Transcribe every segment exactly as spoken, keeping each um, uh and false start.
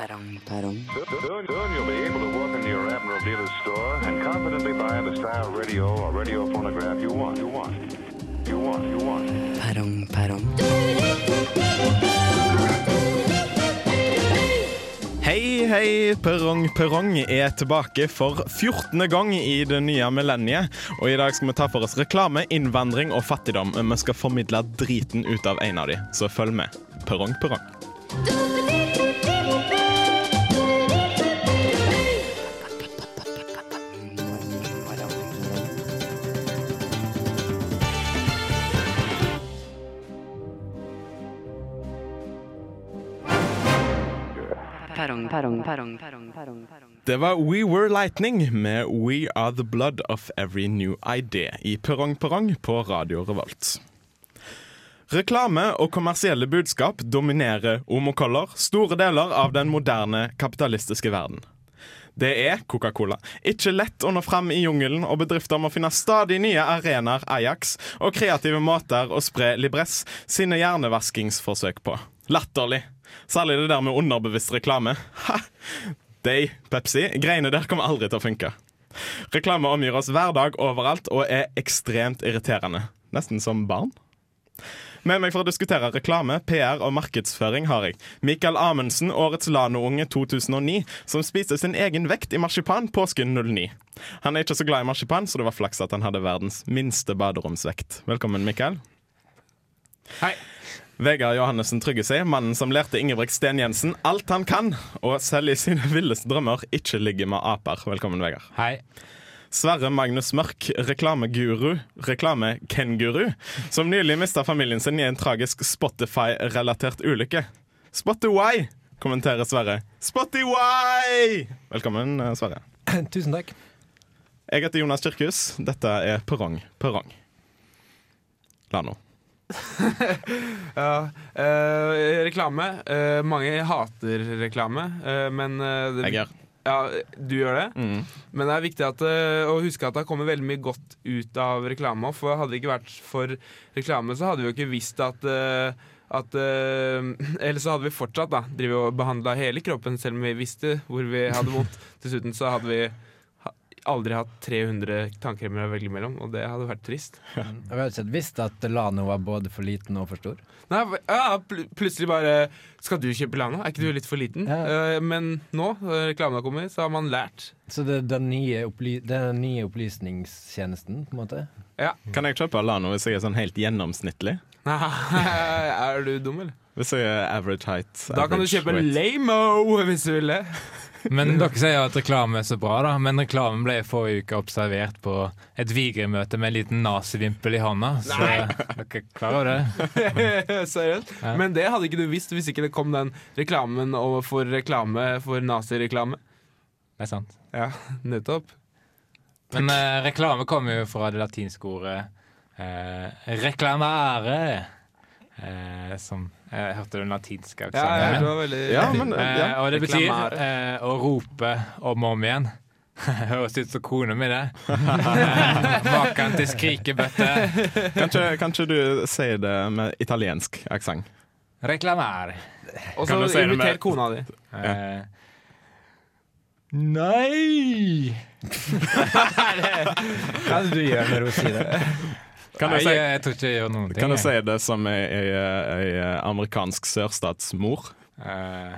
Perrong, perrong. Soon, soon you'll be able to walk into your Admiral dealer's store and confidently buy the style radio or radio phonograph you want. You want. You want. You want. Perrong, perrong. Hei, hei, Perrong Perrong er tilbake for fjortende gang i det nye millenniet. Og i dag skal vi ta for oss reklame, innvandring og fattigdom. Men vi skal formidle driten ut av en av de, så følg med. Perrong Perrong. Perrong, perrong, perrong, perrong, perrong, perrong. Det var We Were Lightning med We Are The Blood of Every New Idea i Perrong Perrong på Radio Revolt. Reklame og kommersielle budskap dominerer om og kolder store deler av den moderne kapitalistiske verden. Det er Coca-Cola. Ikke lett å nå frem i jungelen, og bedrifter må finne stadig nye arenaer Ajax og kreative måter å spre Libresse sine hjernevaskingsforsøk på. Latterlig. Særlig det der med underbevisst reklame. Ha! De, Pepsi, greiene der kommer aldri til å funke. Reklame omgir oss hver dag overalt og er ekstremt irriterende. Nesten som barn. Med meg for å diskutere reklame, P R og markedsføring har jeg Mikael Amundsen, årets Lano-unge to tusen og ni, som spiste sin egen vekt i marsipan påsken null ni. Han er ikke så glad i marsipan, så det var flaks at han hadde verdens minste baderomsvekt. Velkommen, Mikael. Hei. Vegard Johannessen Trygge seg, mannen som lærte Ingebrigt Sten Jensen alt han kan, og selv i sine villeste drømmer ikke ligger med aper. Velkommen, Vegard. Hei. Sverre Magnus Mørk, reklameguru, reklamekenguru, som nylig mistet familien sin i en tragisk Spotify-relatert ulykke. Spotify, kommenterer Sverre. Spotify! Velkommen, Sverre. Tusen takk. Jeg heter Jonas Kirkhus. Dette er Perrong Perrong. Lano. ja, eh, reklame. Eh, mange hater reklame, eh, men eh, det, Jeg gjør. Ja, du gjør det. Mm. Men det er viktig at, eh, å huske at det har kommet veldig mye godt ut av reklame. For hadde det ikke vært for reklame, så hadde vi jo ikke visst at eh, At, uh, eller så hadde vi fortsatt da drive og behandla hele kroppen, selv om vi visste hvor vi hadde vondt. Dessuten så hadde vi ha, aldri hatt tre hundre tannkremer å velge mellom, og det hadde vært trist. Ja. Jeg har ikke visst at Lano var både for liten og for stor. Nei, ja, pl plutselig bare skal du kjøpe Lano? Er ikke du litt for liten? Ja. Uh, men nå, når reklamen har kommet, så har man lært. Så det er den nye, opply den nye opplysningstjenesten, på en måte? Ja. Kan jeg kjøpe Lano hvis jeg er sånn helt gjennomsnittlig? Er du dum, eller? Hvis jeg er average height. Da kan du kjøpe Lamo hvis du vil det. Men dere sier jo at reklame er så bra, da. Men reklamen ble forrige uke observert på et Vigre-møte med en liten nazivimpel i hånda. Så dere klarer det. Seriøst? Ja. Men det hadde ikke du visst hvis ikke det kom den reklamen for reklame for nazireklame. Det er sant. Ja, nettopp. Men eh, reklame kommer jo fra det latinske ordet eh, reklamare. Eh, som jeg hørte den latinske aksenten. Ja, ja, det var veldig ja, men, ja. Eh, og det betyr eh, å rope om og om igjen. Høres ut som kona mi, det. Maken til skrikebøtte. Kanskje, kanskje du sier det med italiensk aksent? Reklamare. Og så si inviter kona di. Ja. Eh, nei! Hva er det du gjør når hun sier det? Kan Nei, du si, jeg, jeg tror ikke jeg gjør noen ting. kan du si det som ei, ei, ei amerikansk sørstatsmor? Uh,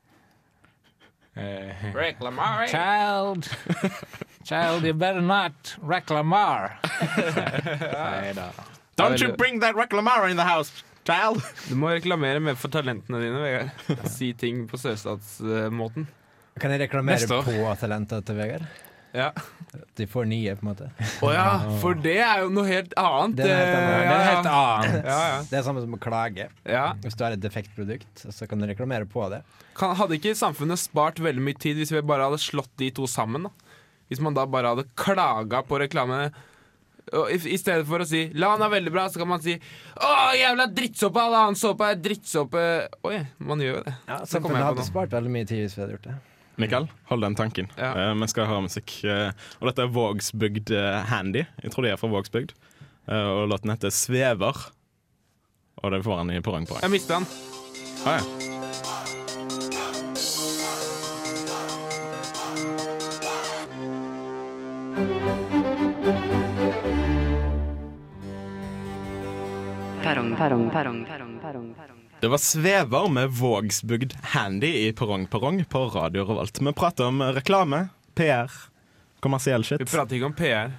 uh, Reklamare. Child, child, you better not reklamare. Nei da. Don't you bring that reclamare in the house, child! Du må reklamere mer for talentene dine, Vegard. Si ting på sørstatsmåten. Kan jeg reklamere Neste år. på talentet til Vegard? Ja. De får nye, på en måte. Å ja, for det er jo noe helt annet. Det er helt annet. Eh, Det er ja, helt annet. ja, ja. Det er samme som å klage. Ja. Hvis du har et defekt produkt, så kan du reklamere på det. Kan, hadde ikke samfunnet spart veldig mye tid hvis vi bare hadde slått de to sammen? Da? Hvis man da bare hadde klaga på reklame og i, i stedet for å si 'Lan er veldig bra', så kan man si 'Å, jævla drittsåpe, all annen såpe er drittsåpe'. Oi, man gjør jo det. Ja, Så kommer samfunnet jeg på hadde nå. spart veldig mye tid hvis vi hadde gjort det. Mikael, hold den tanken. Ja. Eh, vi skal høre musikk. eh, og dette er Vågsbygd eh, Handy. Jeg tror de er fra Vågsbygd. Eh, og låten heter 'Svever'. Og det får han i Perrong Perrong. Jeg mistet han. Ah, ja. perrong, perrong, perrong, perrong, perrong, perrong. Det var Svever med Vågsbygd Handy i Perrong Perrong på Radio Revolt. Vi prater om reklame, P R, kommersiell shit. Vi prater ikke om P R.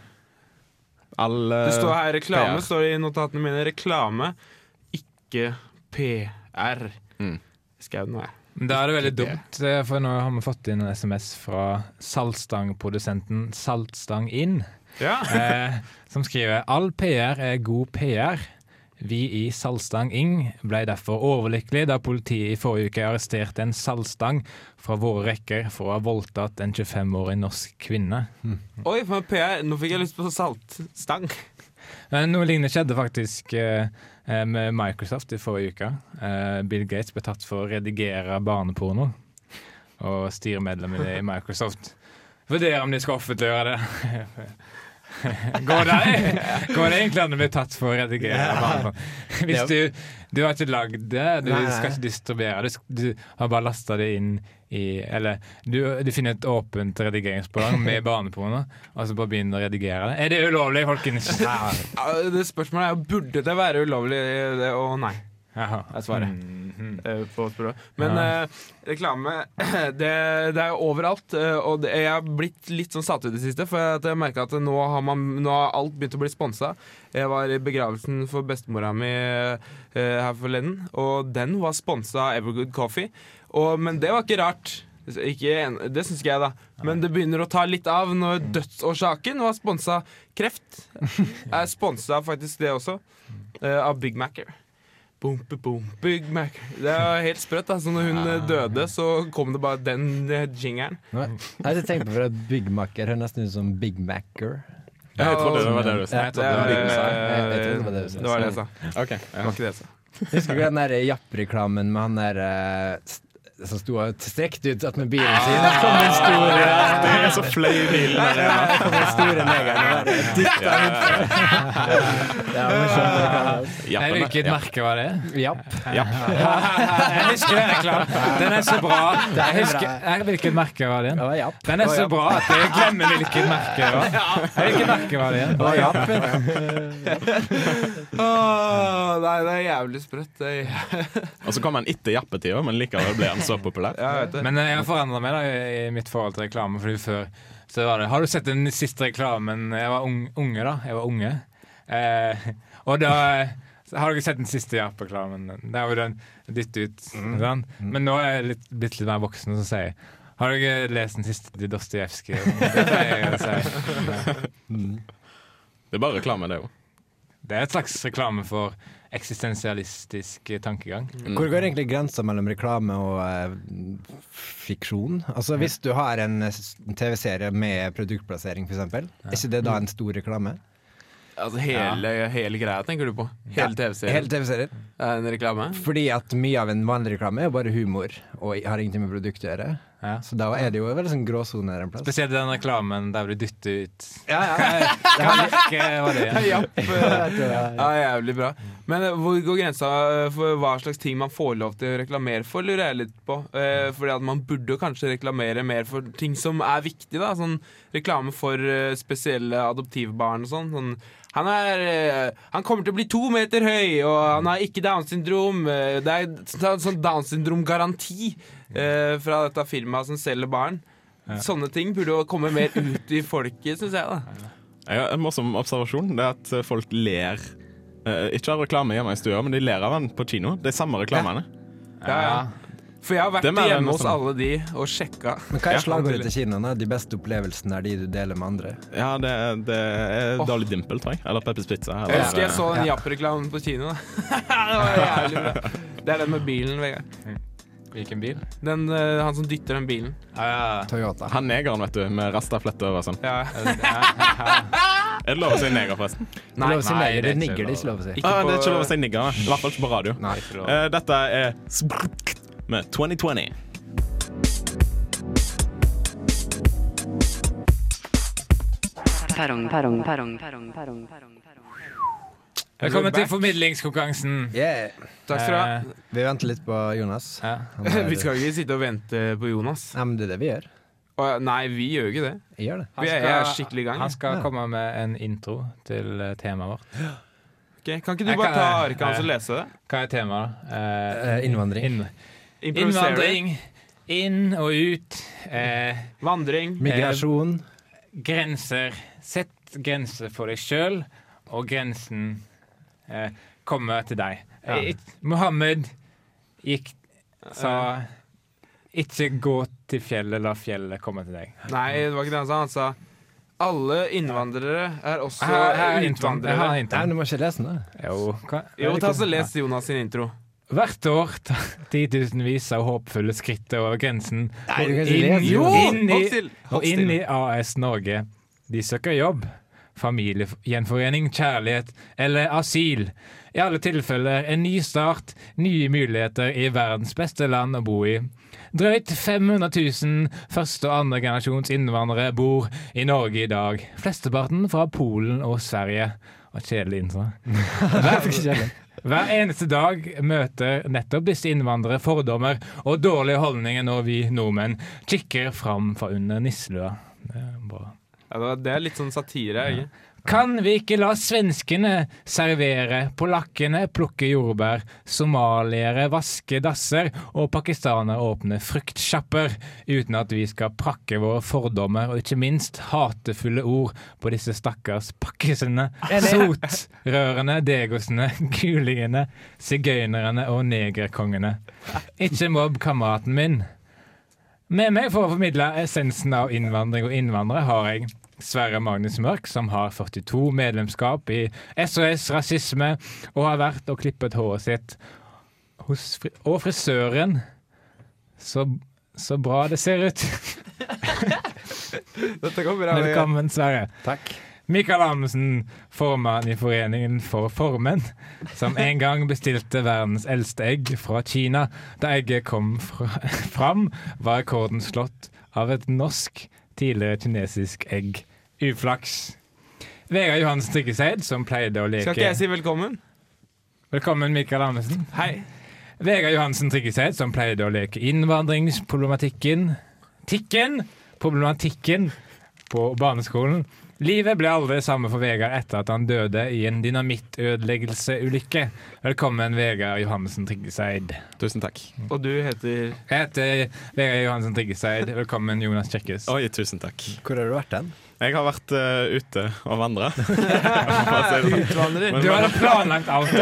All, uh, Det står her reklame, P R. står det i notatene mine. Reklame, ikke P R. Mm. Skrev den nå, jeg. Da er det veldig dumt, for nå har vi fått inn en sms fra saltstangprodusenten Saltstang Inn, Ja. eh, som skriver all P R er god P R. Vi i Saltstang Inn ble derfor overlykkelige da politiet i forrige uke arresterte en saltstang fra våre rekker for å ha voldtatt en tjuefem-årig norsk kvinne. Oi, for P R. Nå fikk jeg lyst på saltstang. Men noe lignende skjedde faktisk eh, med Microsoft i forrige uke. Eh, Bill Gates ble tatt for å redigere barneporno, og styremedlemmene i Microsoft vurderer om de skal offentliggjøre det. Går det, går det egentlig an å bli tatt for å redigere barneporno? Hvis du, du har ikke lagd det, du Nei, nei. skal ikke distribuere det, du har bare lastet det inn i, eller du, du finner et åpent redigeringsprogram med barneporno, og så bare begynner å redigere det. Er det ulovlig, folkens? Ja, det spørsmålet er burde det være ulovlig, det, og nei. Jaha. Er svaret. Mhm. eh, på spørsmålet. Men Ja. eh, reklame, det, det er jo overalt, eh, og det, jeg har blitt litt sånn satt ut i det siste, for at jeg merker at nå har, man, nå har alt begynt å bli sponset. Jeg var i begravelsen for bestemora mi eh, her forleden, og den var sponset av Evergood Coffee. Og, men det var ikke rart. Ikke, en- det syns ikke jeg, da. Men det begynner å ta litt av når dødsårsaken var sponset kreft. Er sponset faktisk det også, eh, av Big Macer. Boom, boom, boom, Big Mac. Det er helt sprøtt. Altså, når hun eh, døde, så kom det bare den eh, jingeren. Jeg hadde tenkt på at Big Macer høres nesten ut som Big Macker. Ja, jeg trodde det var det du sa. Ja, Jeg trodde det var det du sa. Jeg- jeg trodde det var det du sa. Det var det jeg sa. Ok, Det ja. var ikke det jeg sa. Husker du den der Japp-reklamen med han der eh, st- som sto og strekte ut at med bilen sin? Det kom en stor eh, Det er så fløy bilen der ja, inne. det kom en store negeren og bare dytta han ut. Ja, morsomt reklame. Nei, Jappen, hvilket ja. merke var det? Japp. Ja. Jeg husker den reklamen. Den er så bra. Jeg er husker, bra. eh, hvilket merke var det Det igjen? var Japp. Den er så bra at jeg glemmer hvilket merke det var. Hvilket merke var det igjen? Det var Japp. Åh, nei, det er jævlig sprøtt. Det er, Og så kom han etter jappetida, men likevel ble han så populær. jeg vet det. Men eh, jeg har forandret meg da i mitt forhold til reklame. Fordi før så var det Har du sett den siste reklamen? Jeg var ung, unge, da. Jeg var unge. Eh, og da så har dere sett den siste Japp-reklamen? Der hvor den dytter ut. sant? Men nå er jeg litt, blitt litt mer voksen, og så sier jeg har dere lest den siste til Dostojevskij? Det pleier jeg å si. Det er bare reklame, det òg. Det er et slags reklame for eksistensialistisk tankegang. Hvor går egentlig grensa mellom reklame og eh, fiksjon? Altså Hvis du har en eh, s- en T V-serie med produktplassering, for eksempel, er ikke det da en stor reklame? Altså, hele, hele greia tenker du på? Hele TV-serien? Hele T V-serier. Er en reklame? Fordi at mye av en vanlig reklame er jo bare humor og har ingenting med produkt å gjøre. Ja. Så da er det jo en veldig sånn gråsone der en plass. Spesielt den reklamen der du dytter ut. Ja, ja. Hva merke var det igjen? Japp. Ja, jævlig bra. Men eh, hvor går grensa eh, for hva slags ting man får lov til å reklamere for, lurer jeg litt på. Eh, fordi at man burde jo kanskje reklamere mer for ting som er viktig, da. Sånn reklame for eh, spesielle adoptivbarn og sånn. sånn han, er, eh, han kommer til å bli to meter høy, og han har ikke Downs syndrom. Eh, det er sånn sånn Downs syndrom-garanti eh, fra dette firmaet som selger barn. Sånne ting burde jo komme mer ut i folket, syns jeg, da. Jeg har en morsom observasjon. Det er at folk ler eh, ikke av reklame hjemme i stua, men de ler av den på kino. De samme reklamene. Ja, ja. For jeg har vært Det mener jeg hjemme noe hos sånn. alle de og sjekka. Men hva Ja, er slagordet til kinoen? da? De beste opplevelsene er de du deler med andre. Ja, det, det er Åh. Dolly Dimple, tror jeg. Eller Peppers Pizza. Jeg Eller, husker jeg så den Ja. Japp-reklamen på kino. Da. Det var jævlig bra. Det er den med bilen, Vegard. Hvilken bil? Den, eh, han som dytter den bilen. Ah, ja. Toyota. han negeren, vet du, med rastaflette over og sånn. Ja. Er det lov å si neger, forresten? Det er lov å si nei, neger, det er det er ikke nigger, det er lov. ikke lov å si. Ikke Ah, det er på- ikke lov å si nigger, i hvert fall ikke på radio. Nei. Ikke lov. Eh, dette er Sprrrt med twenty twenty. Perrong, perrong, perrong, perrong, perrong, perrong, perrong. Velkommen til formidlingskonkurransen. Yeah. Takk skal du ha. Eh, Vi venter litt på Jonas. ja. Han er- Vi skal ikke sitte og vente på Jonas. Ja, men det er det vi gjør. Å, nei, vi gjør jo ikke det. Jeg gjør det. Vi er, jeg er skikkelig i gang. Han skal Ja. komme med en intro til eh, temaet vårt. Okay. Kan ikke du Jeg bare kan- ta arket hans eh, og lese det? Hva er temaet? Eh, Eh, innvandring. inn- Improvisere. innvandring. Inn og ut. Eh, Vandring. Migrasjon. grenser. Sett grenser for deg sjøl, og grensen eh, kommer til deg. Ja. Eh, Mohammed gikk sa ikke gå til fjellet, la fjellet komme til deg. Nei, det var ikke det han sa. Han sa alle innvandrere er også Her- her er introen. Jeg har utvandrere. introen. Nei, du må ikke lese den. da. Jo, hva? Jo, ta så les Jonas sin intro. Hvert år tar titusenvis av håpfulle skritt over grensen. Nei, du kan og ikke inn, lese jo, den. inn, Hold i, still, hold og inn still. i A S Norge. De søker jobb, familiegjenforening, kjærlighet eller asyl. I alle tilfeller en ny start, nye muligheter i verdens beste land å bo i. Drøyt fem hundre tusen første- og andre generasjons innvandrere bor i Norge i dag. Flesteparten fra Polen og Sverige. Og kjedelig intro. Hver, hver eneste dag møter nettopp disse innvandrere fordommer og dårlige holdninger når vi nordmenn kikker fram fra under nisselua. Det er bra. Ja, det var- det er litt sånn satire, ikke? Kan vi ikke la svenskene servere, polakkene plukke jordbær, somaliere vaske dasser og pakistanere åpne fruktsjapper, uten at vi skal prakke våre fordommer og ikke minst hatefulle ord på disse stakkars pakkisene, sotrørene, degosene, gulingene, sigøynerne og negerkongene. Ikke mobb kameraten min. Med meg for å formidle essensen av innvandring og innvandrere har jeg Sverre Magnus Mørk, som har førtito medlemskap i S O S Rasisme, og har vært og klippet håret sitt hos fri og frisøren. Så, så bra det ser ut. Dette går bra. Velkommen, Sverre. Takk. Mikael Amundsen, formann i Foreningen for formenn, som en gang bestilte verdens eldste egg fra Kina. Da egget kom fra, fram, var rekorden slått av et norsk, tidligere kinesisk egg. Uflaks. Vegard Johansen Tryggeseid, som pleide å leke Skal ikke jeg si velkommen? Velkommen, Mikael Amundsen. Hei. Vegard Johansen Tryggeseid, som pleide å leke innvandringsproblematikken Tikken! Problematikken på barneskolen. Livet ble aldri det samme for Vegard etter at han døde i en dynamittødeleggelseulykke. Velkommen, Vegard Johansen Tryggeseid. Tusen takk. Og du heter Jeg heter Vegard Johansen Tryggeseid. Velkommen, Jonas Kjekkes. Oi, tusen takk. Hvor har du vært den? Jeg har vært uh, ute og vandra. utvandrer. Du hadde planlagt alt.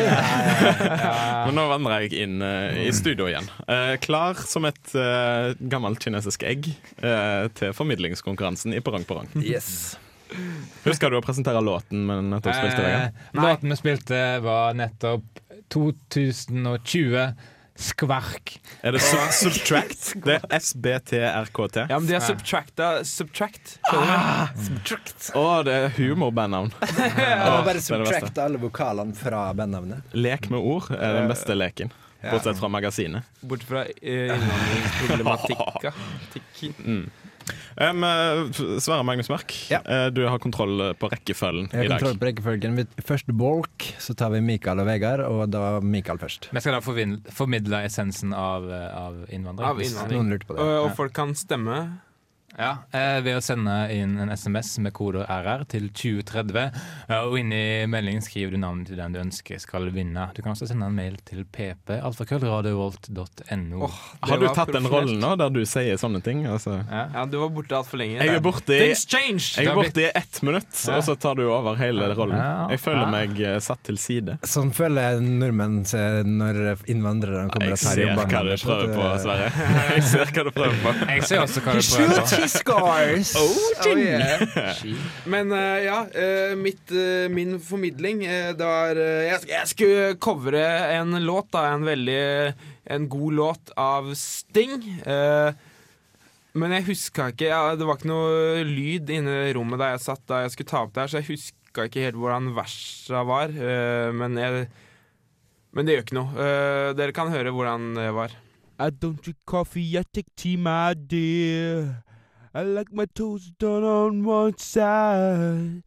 Men nå vandrer jeg inn uh, i studio igjen. Uh, klar som et uh, gammelt kinesisk egg uh, til formidlingskonkurransen i Perrong Perrong. Yes. Husker du å presentere låten vi nettopp spilte? Vegard? Eh, låten vi spilte var nettopp to tusen og tjue. Skvark. Er det sub Subtract? Det er S B T R K T. Ja, men de har subtracta Subtract. Skjønner du? Subtract. Å, det er humorbandnavn. Jeg må bare det er det subtract alle vokalene fra bandnavnet. Lek med ord er den beste leken. Bortsett fra magasinet. Bort fra eh, innvandringsproblematikka. Mm. Um, Sverre Magnus Mørk, Ja. uh, du har kontroll på rekkefølgen Jeg i har dag. kontroll på rekkefølgen. Vi- Første bolk, så tar vi Mikael og Vegard, og da Mikael først. Vi skal da forvin- formidle essensen av, eh, av innvandring. Av innvandring. Noen lurte på det. Og, og folk kan stemme. Ja, eh, ved å sende inn en S M S med koder R R til tjue tretti, eh, og inni meldingen skriver du navnet til den du ønsker skal vinne. Du kan også sende en mail til p p alfakrøll radiovolt punktum no. Åh, det Har du var tatt den profesjonelt. rollen nå, der du sier sånne ting? Altså. Ja. Ja, du var borte altfor lenge. Jeg er borte i, Things changed! jeg er borte i ett minutt, og så tar du over hele rollen. Ja. Jeg føler Ja. meg eh, satt til side. Sånn føler jeg nordmenn ser når innvandrere kommer Jeg og tar ser jobbene. hva du deres, prøver på, så det- Sverre. Jeg ser hva du prøver på. Jeg ser også hva du prøver på. he scores! Oh, yeah. Men eh, ja, eh, mitt, eh, min formidling eh, det var eh, jeg, jeg skulle covre en låt, da. En veldig En god låt av Sting. Eh, men jeg huska ikke ja, Det var ikke noe lyd inne i rommet da jeg satt da jeg skulle ta opp der, så jeg huska ikke helt hvordan versa var. Eh, men, jeg, men det gjør ikke noe. Eh, dere kan høre hvordan det var. I don't drink coffee, I take tea, my dear. I like my toast done on one side,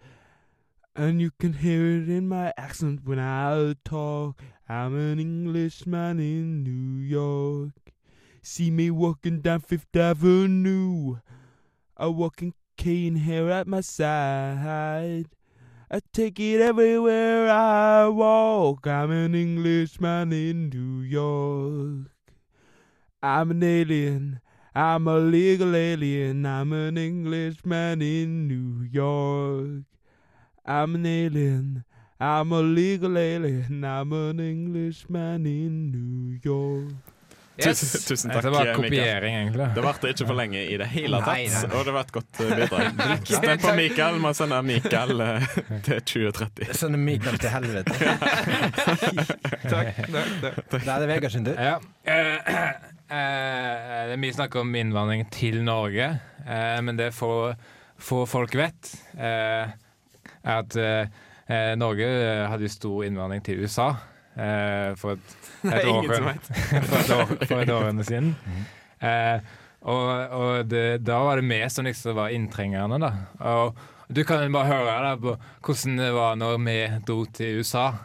and you can hear it in my accent when I talk. I'm an Englishman in New York. See me walking down Fifth Avenue, a walking cane here at my side. I take it everywhere I walk. I'm an Englishman in New York. I'm an alien. I'm a legal alien. I'm an Englishman in New York. I'm an alien. I'm a legal alien. I'm an Englishman in New York. Tusen, tusen takk, Det var Mikael. kopiering, egentlig. Det varte ikke for lenge i det hele Nei, tatt, nei. og det var et godt eh, bidrag. Stem på Mikael, må sende Mikael eh, til tjue tretti. Sender Mikael til helvete. Takk, takk, takk. Da er det Vegard sin tur. Ja. Eh, eh, det er mye snakk om innvandring til Norge, eh, men det få, få folk vet, eh, er at eh, Norge hadde jo stor innvandring til U S A. Eh, for et, et år ingen som vet. for et år, for et år siden. Eh, og og det, da var det vi som liksom var inntrengerne, da. Og du kan bare høre da, på hvordan det var når vi dro til U S A.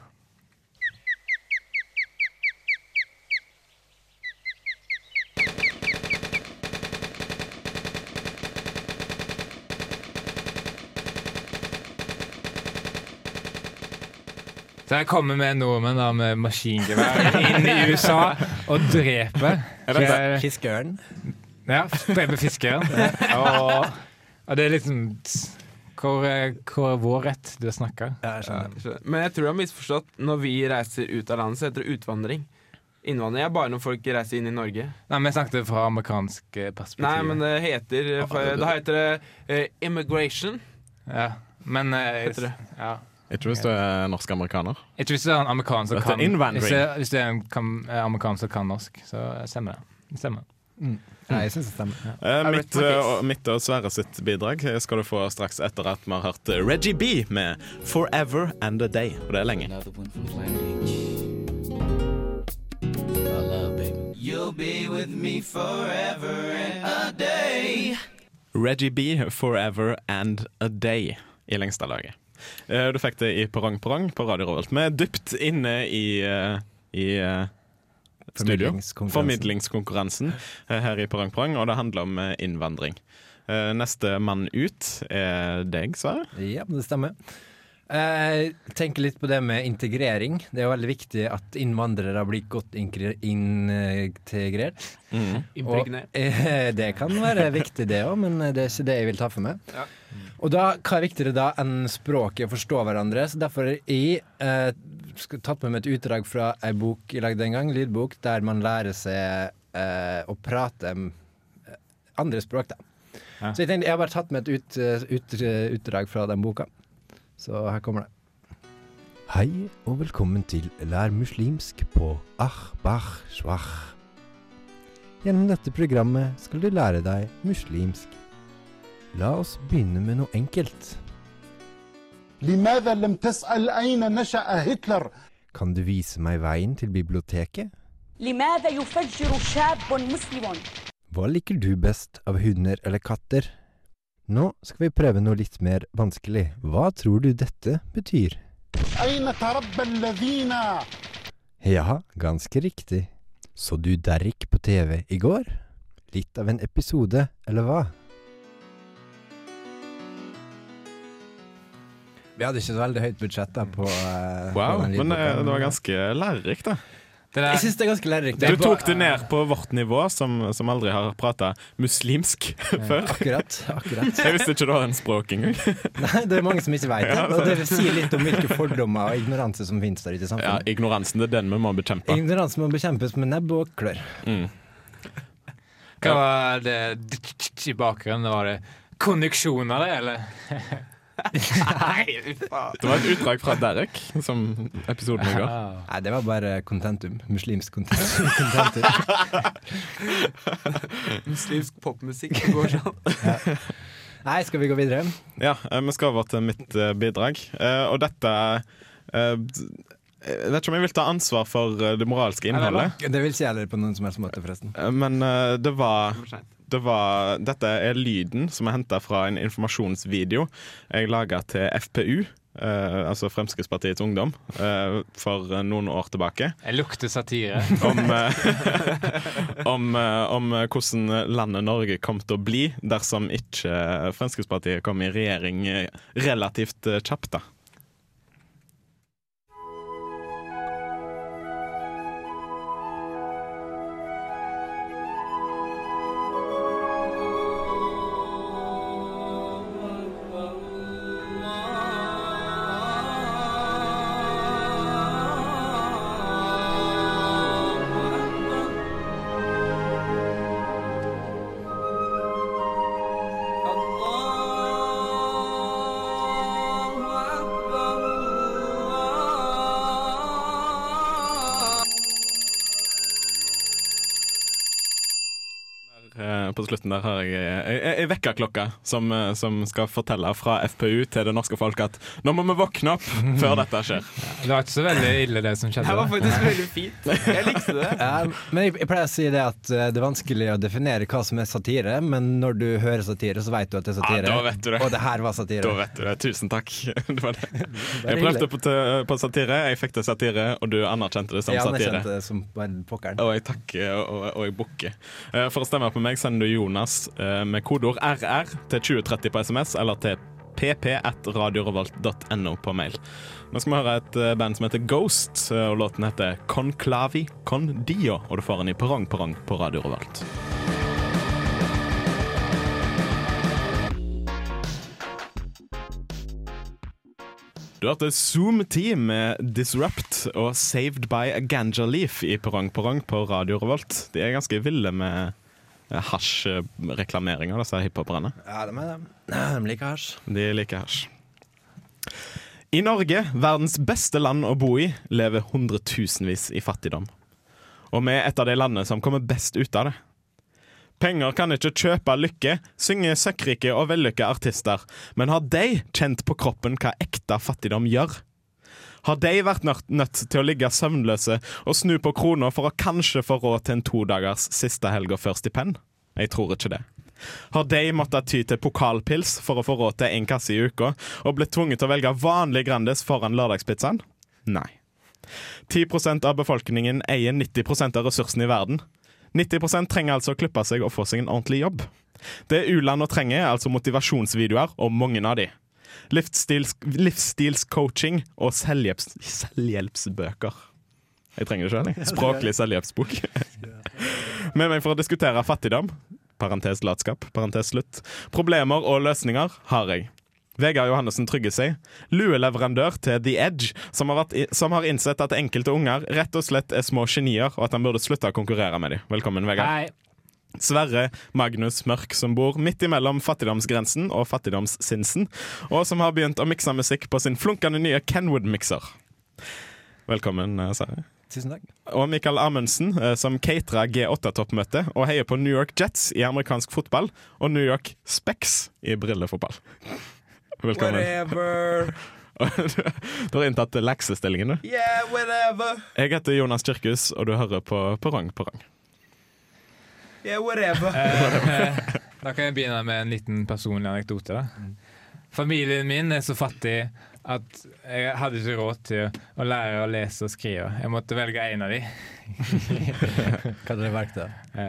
Så jeg kommer med nordmenn da, med maskingevær inn i U S A og dreper. Jeg- Fiskeørn. Ja, dreper fiskeren. Og, og det er liksom hvor, er- hvor er vår rett du snakker? Ja, jeg Ja, skjønner. jeg skjønner. Men jeg tror du har misforstått. Når vi reiser ut av landet, så heter det utvandring. Innvandring er bare når folk reiser inn i Norge. Nei, vi snakket fra amerikansk eh, perspektiv. Nei, men det heter for, Da heter det eh, immigration. Ja, men eh, Heter det. Ja. Ikke hvis du er norsk-amerikaner. Ikke hvis det er en amerikaner som Dette er kan innvandring. Hvis det, hvis det er en kan, eh, amerikaner som kan norsk, så stemmer det. Det stemmer. Ja, jeg synes det stemmer. Eh, I mitt, rest my eh, case. og- mitt og Sverre sitt bidrag skal du få straks etter at vi har hørt eh, Reggie B med 'Forever and a Day'. Og det er lenge. Another one from Planet H. I love, baby. You'll be with me forever and a day. Reggie B, 'Forever and a Day' i lengste laget. Eh, Du fikk det i Perrong Perrong på Radio Revolt. Vi er dypt inne i, eh, i eh, studio. Formidlingskonkurransen. Formidlingskonkurransen eh, her i Perrong Perrong, og det handler om eh, innvandring. Eh, Neste mann ut er deg, Sverre. Ja, det stemmer. Jeg tenker litt på det med integrering. Det er jo veldig viktig at innvandrere blir godt inkre- integrert. Og, Impregnert. eh, det kan være viktig det også, men det er ikke det jeg vil ta for meg. Ja. Og da, hva er viktigere da enn språket å forstå hverandre? Så derfor har jeg eh, skal- tatt med meg et utdrag fra ei bok jeg lagde en gang, lydbok, der man lærer seg eh, å prate eh, andre språk, da. Ja. Så jeg tenkte, jeg har bare tatt med et ut, ut, utdrag fra den boka. Så her kommer det. Hei og velkommen til Lær muslimsk på Ahbah Shwach. Gjennom dette programmet skal du lære deg muslimsk. La oss begynne med noe enkelt. لماذا لم تسأل أين نشأ هتلر؟ Kan du vise meg veien til biblioteket? لماذا يفجر شاب مسلم؟ Hva liker du best av hunder eller katter? Nå skal vi prøve noe litt mer vanskelig. Hva tror du dette betyr? أين تربى الذين Ja, ganske riktig. Så du Derrick på T V i går? Litt av en episode, eller hva? Vi hadde ikke så veldig høyt budsjett da på, uh, Wow, men eh, det var ganske lærerikt, da. Det der, Jeg synes det er ganske lærerikt. Du tok det ned på vårt nivå, som, som aldri har prata muslimsk før. Akkurat, akkurat. Jeg visste ikke du hadde en språk engang. Nei, det er mange som ikke vet det. Og det sier litt om hvilke fordommer og ignoranse som finnes der ute i Ja, samfunnet. ignoransen, det er den vi må bekjempe. Ignoranse må bekjempes med nebb og klør. Mm. hva var det i bakgrunnen? Var det konneksjoner, det, eller? Det var et utdrag fra Derek, som episoden i går. Nei, det var bare contentum. Muslimsk contentum. contentum. Muslimsk popmusikk det går sånn. Nei, skal vi gå videre? Ja, eh, vi skal over til mitt eh, bidrag. Eh, og dette eh, Jeg vet ikke om jeg vil ta ansvar for eh, det moralske innholdet, Det vil ikke jeg heller på noen som helst måte, forresten. eh, men eh, det var For sent. Det var, dette er lyden som er hentet fra en informasjonsvideo jeg laget til F P U, eh, altså Fremskrittspartiets Ungdom, eh, for noen år tilbake. Jeg lukter satire. Om, eh, om, eh, om hvordan landet Norge kom til å bli dersom ikke Fremskrittspartiet kom i regjering eh, relativt eh, kjapt, da. Eh, på slutten der har jeg ei vekkerklokke som, eh, som skal fortelle fra F P U til det norske folk at nå må vi våkne opp før dette skjer. Ja, det var ikke så veldig ille det som skjedde. Det var faktisk veldig fint. Jeg likte det. Ja, men jeg, jeg pleier å si det at eh, det er vanskelig å definere hva som er satire, men når du hører satire, så vet du at det er satire. Ja, da vet du det. Og det her var satire. Da vet du det. Tusen takk. Det var det. Jeg prøvde på, på satire, jeg fikk til satire, og du anerkjente det som jeg satire. Jeg anerkjente det som bare pokkeren. Og jeg takker, og, og jeg bukker. Eh, for å stemme på meg sender du Jonas eh, med kodeord R R til tjue tretti på S M S, eller til p p at radiorevolt punktum no på mail. Nå skal vi høre et uh, band som heter Ghost, uh, og låten heter Conclavi Con Dio, og du får den i Perrong Perrong på Radio Revolt. Du hørte Zoom Team med Disrupt og Saved by a Ganja Leaf i Perrong Perrong på Radio Revolt. De er ganske ville med hasj-reklamering av disse hiphoperne. Ja, de er det. De liker hasj. De liker hasj. I Norge, verdens beste land å bo i, lever hundretusenvis i fattigdom. Og vi er et av de landene som kommer best ut av det. Penger kan ikke kjøpe lykke, synge søkkrike og vellykka artister, men har de kjent på kroppen hva ekte fattigdom gjør? Har de vært nødt til å ligge søvnløse og snu på kroner for å kanskje få råd til en to dagers siste helg og før stipend? Jeg tror ikke det. Har de måttet ty til pokalpils for å få råd til en kasse i uka, og blitt tvunget til å velge vanlig Grandis foran lørdagspizzaen? Nei. ti prosent av befolkningen eier nitti prosent av ressursene i verden. nitti prosent trenger altså å klippe seg og få seg en ordentlig jobb. Det u-land og trenger er altså motivasjonsvideoer, og mange av de. Livsstils, livsstilscoaching og selvhjelps, selvhjelpsbøker. Jeg trenger det selv, jeg. Språklig selvhjelpsbok. Med meg for å diskutere fattigdom, parentes latskap, parentes slutt, problemer og løsninger har jeg. Vegard Johannessen Tryggeseg, lueleverandør til The Edge, som har, vært, som har innsett at enkelte unger rett og slett er små genier, og at han burde slutte å konkurrere med dem. Velkommen, Vegard. Hei. Sverre Magnus Mørk, som bor midt imellom fattigdomsgrensen og fattigdomssinsen, og som har begynt å mikse musikk på sin flunkende nye Kenwood-mikser. Velkommen, Sverre. Tusen takk. Og Mikael Amundsen, som caterer G åtte-toppmøte og heier på New York Jets i amerikansk fotball, og New York Specs i brillefotball. Velkommen. Whatever. Du har inntatt leksestillingen, du. Yeah, whatever. Jeg heter Jonas Kyrkhus, og du hører på Perrong Perrong. Yeah, whatever. Eh, da kan jeg begynne med en liten personlig anekdote. Da. Familien min er så fattig at jeg hadde ikke råd til å lære å lese og skrive. Jeg måtte velge en av de. Hva hadde du valgt da?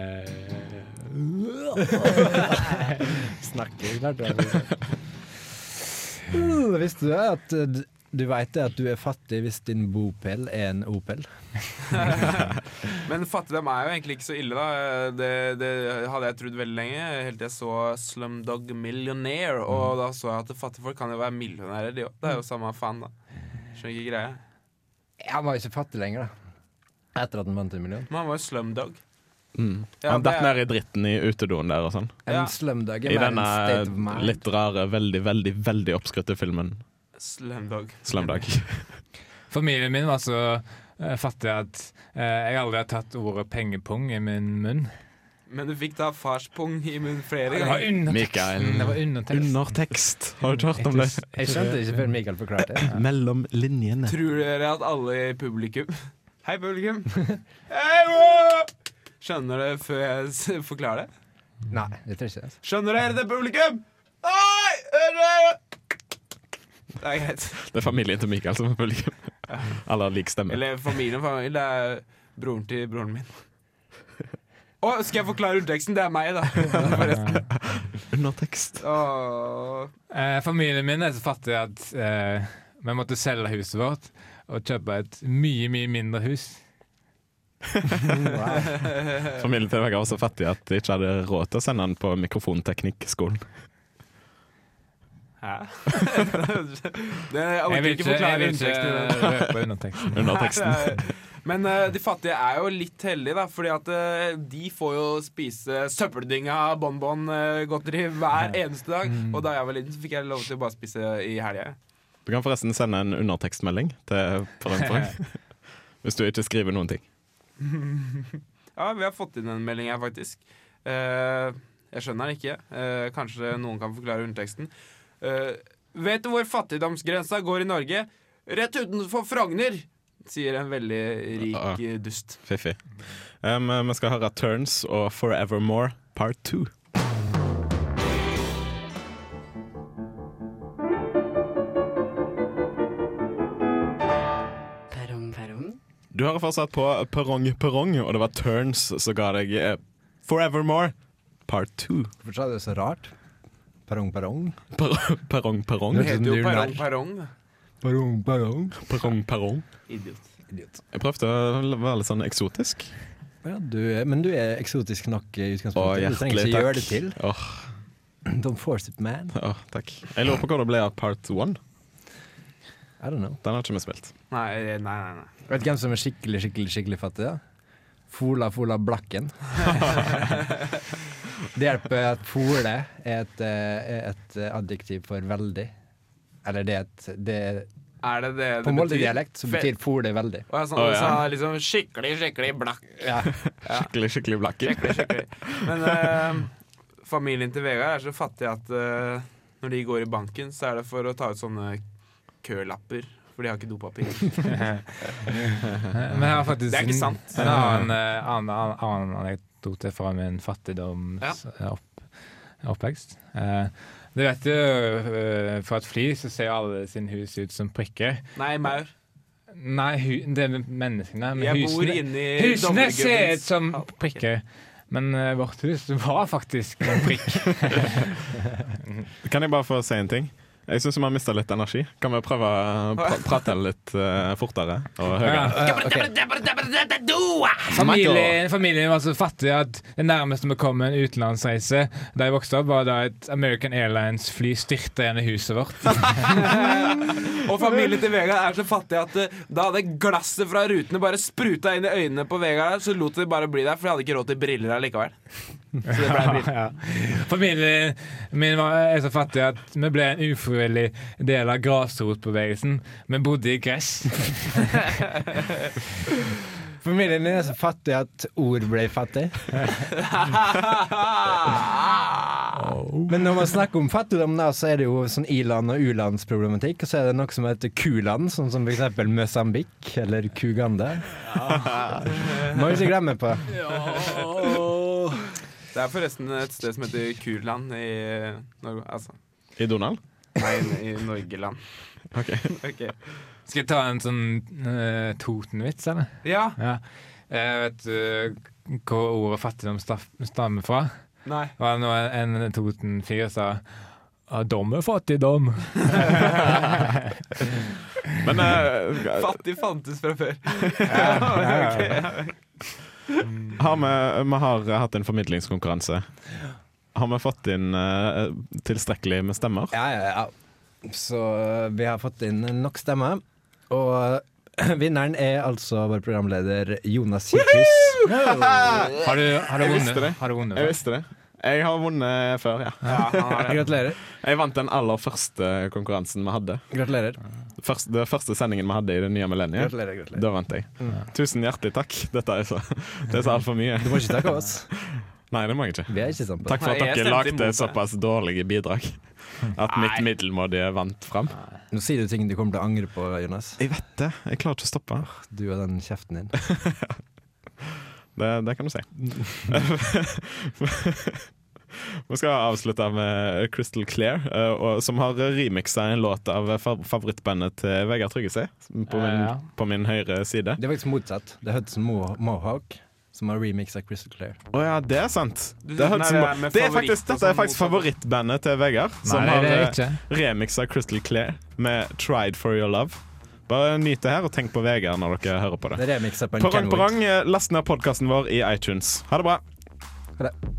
Snakker klart du. Uh, visste du at uh, du vet det at du er fattig hvis din bopel er en Opel? Men fattigdom er jo egentlig ikke så ille, da. Det, det hadde jeg trodd veldig lenge, helt til jeg så Slumdog Millionaire. Og da så jeg at fattige folk kan jo være millionærer, de òg. Det er jo samme faen, da. Skjønner ikke greia. Han var jo ikke fattig lenger, da. Etter at han vant en million. Men han var jo Slumdog. Mm. Ja, han datt det er- ned i dritten i utedoen der og sånn. En Ja. slumdog I er mer denne en state of mind. litt rare, veldig, veldig, veldig oppskrytte filmen Slumdog. Slumdog. Familien min var så eh, fattig at eh, jeg aldri har tatt ordet pengepung i min munn. Men du fikk da farspung i munnen flere Det var ganger. undertekst. Mikael. Det var undertekst. Undertekst. Har du ikke hørt om det? Jeg skjønte ikke før Mikael forklarte det. Mellom linjene. Tror dere at alle i publikum Hei, publikum. Hei, wow! Skjønner dere før jeg s- forklarer det? Nei, jeg tror ikke det. Skjønner dere det, publikum? Nei! hører dere? Det er greit. Det er familien til Mikael som er publikum. Alle har lik stemme. Eller familien, familien. Det er broren til broren min. Å, skal jeg forklare underteksten? Det er meg, da. Forresten. Undertekst. Åh. Eh, familien min er så fattig at eh, vi måtte selge huset vårt og kjøpe et mye, mye mindre hus. Familien til Vegard var så fattig at de ikke hadde råd til å sende han på mikrofonteknikkskolen. Hæ? det, jeg Jeg orker vil ikke ikke, jeg forklare vil ikke underteksten. røpe underteksten. Underteksten. Nei, nei. Men eh, de fattige er jo litt heldige, da, fordi at eh, de får jo spise søppeldynga bonbon-godteri hver eneste dag. Og da jeg var liten, så fikk jeg lov til å bare spise i helga. Du kan forresten sende en undertekstmelding til Perrong Perrong. Hvis du ikke skriver noen ting. Ja, vi har fått inn en melding her, faktisk. Uh, jeg skjønner den ikke. Uh, kanskje noen kan forklare underteksten. Uh, vet du hvor fattigdomsgrensa går i Norge? Rett utenfor Frogner, sier en veldig rik uh, dust. Fiffig. Um, vi skal høre Turns og Forevermore Part to. Du hører fortsatt på Perrong Perrong, og det var Turns som ga deg eh, Forevermore Part to. Hvorfor sa du det så rart? Perrong Perrong? Per perrong Perrong. Det heter jo Perrong Perrong. Perrong Perrong. Perrong Perrong. Idiot. Idiot. Jeg prøvde å være litt sånn eksotisk. Ja, du er, men du er eksotisk nok i utgangspunktet. Å, du trenger ikke takk. gjøre det til. Åh. Don't force it, man. Åh, takk. Jeg lurer på hva det ble av Part one. I don't know. Den har ikke vi spilt. Nei, nei, nei, nei. Vet du hvem som er skikkelig, skikkelig, skikkelig fattig, da? Fola, Fola Blakken. Det hjelper at fole er et, er et adjektiv for veldig. Eller det er et det er, er det det på Molde-dialekt så betyr fole veldig. Og jeg sånn, oh, ja. Så liksom skikkelig, skikkelig blakk. Ja. Ja. Skikkelig, skikkelig blakken. Skikkelig, skikkelig. Men uh, familien til Vegard er så fattig at uh, når de går i banken, så er det for å ta ut sånne kølapper. For de har ikke dopapir. Men jeg har faktisk det er ikke sant. En annen, annen, annen, annen anekdote fra min fattigdoms ja. opp, oppvekst. Uh, du vet jo, uh, for et fly så ser alle sin hus ut som prikker. Nei, maur. Nei, hu, det er menneskene. Men jeg husene, bor inne i husene ser ut som prikker. Men uh, vårt hus var faktisk en prikk. Kan jeg bare få si en ting? Jeg synes vi har mistet litt energi. Kan vi prøve å pra prate litt uh, fortere og høyere? Ja, uh, okay. familien, familien var så fattig at det nærmeste vi kom en utenlandsreise da jeg vokste opp, var da et American Airlines fly styrte igjen i huset vårt. Og familien til Vegard er så fattig at uh, da hadde glasset fra rutene bare spruta inn i øynene på Vegard, så lot de bare bli der, for de hadde ikke råd til briller allikevel. Så det ble briller. Ja, ja. Familien min var, er så fattig at vi ble en ufrivillig del av grasrotbevegelsen. Vi bodde i gress. Familien din er så fattig at ord ble fattig. Men når man snakker om fattigdom da, så er det jo sånn i-land og u-landsproblematikk, og så er det noe som heter ku-land, sånn som for eksempel Mozambique eller Kuganda. Må vi ikke glemme på. Det er forresten et sted som heter Kurland i Norge, altså. I Donald? Nei, i Norgeland. Ok. Okay. Skal jeg ta en sånn uh, Toten-vits, eller? Ja. Ja. Jeg vet uh, hvor ordet fattigdom stammer fra? Nei. Det var nå en, en Toten-fyr sa dom er fattigdom. Men uh, fattig fantes fra før. Ja, ja, ja. Har vi, vi har hatt en formidlingskonkurranse. Har vi fått inn uh, tilstrekkelig med stemmer? Ja, ja, ja. Så vi har fått inn nok stemmer. Og vinneren er altså vår programleder Jonas Kirkhus. Har du, har du Jeg vunnet? visste det. Har du vunnet? Jeg visste det. Jeg har vunnet før, ja. Ja, gratulerer. Jeg vant den aller første konkurransen vi hadde. Gratulerer. Først, det første sendingen vi hadde i det nye millenniet. Gratulerer, gratulerer. Da vant jeg. Mm. Tusen hjertelig takk. Dette er så, det er så alt for mye. Du må ikke takke oss. Nei, det må jeg ikke. Vi er ikke sånn på. Takk for at Nei, jeg dere stemte lagde imot såpass dårlige bidrag. At mitt middelmådige vant fram. Nå sier du ting du kommer til å angre på, Jonas. Jeg vet det. Jeg klarer ikke å stoppe. Du og den kjeften din. det, det kan du si. Vi skal avslutte med Crystal Clear, uh, og, som har remixa en låt av favorittbandet til Vegard Tryggeseid på, min, Ja. på min høyre side. Det er faktisk motsatt. Det er Hudson Mo Mohawk som har remixet Crystal Clear. Å oh, ja, det er sant. Du, Det er, nei, Hudson det Mo- er med det er favoritt faktisk, og dette er sånn faktisk motsatt. favorittbandet til Vegard, som Nei, det er har ikke. uh, remixa Crystal Clear med Tried for Your Love. Bare nyt det her og tenk på Vegard når dere hører på det. Det er remixet på en Perrong Kenwood. Perrong, last ned podkasten vår i iTunes. Ha det bra. Ha det.